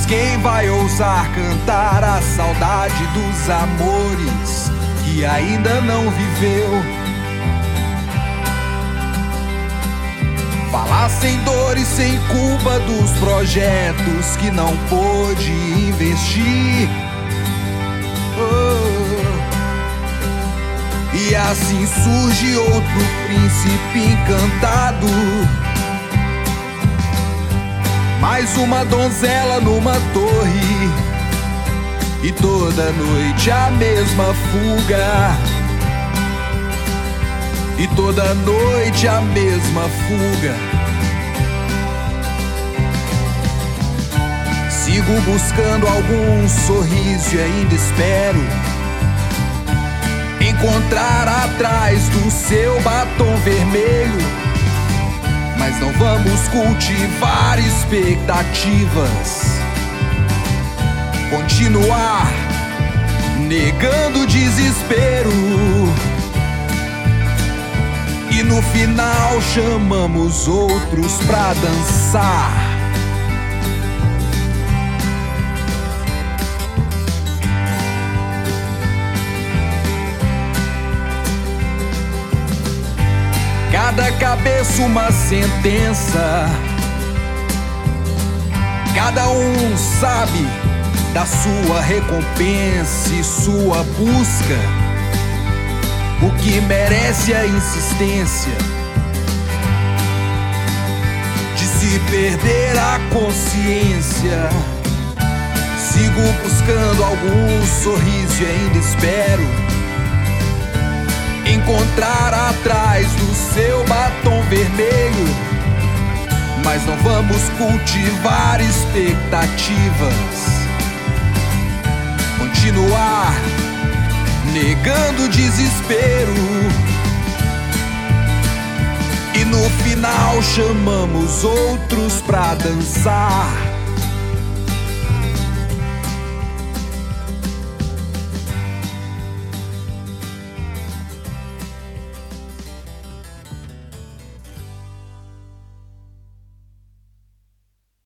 quem vai ousar cantar a saudade dos amores que ainda não viveu? Falar sem dor e sem culpa dos projetos que não pôde investir. E assim surge outro príncipe encantado, mais uma donzela numa torre, e toda noite a mesma fuga, e toda noite a mesma fuga. Sigo buscando algum sorriso e ainda espero encontrar atrás do seu batom vermelho. Mas não vamos cultivar expectativas, continuar negando o desespero, e no final chamamos outros pra dançar. Cada cabeça uma sentença, cada um sabe da sua recompensa e sua busca. O que merece a insistência de se perder a consciência. Sigo buscando algum sorriso e ainda espero encontrar atrás do seu batom vermelho. Mas não vamos cultivar expectativas, continuar negando o desespero, e no final chamamos outros pra dançar.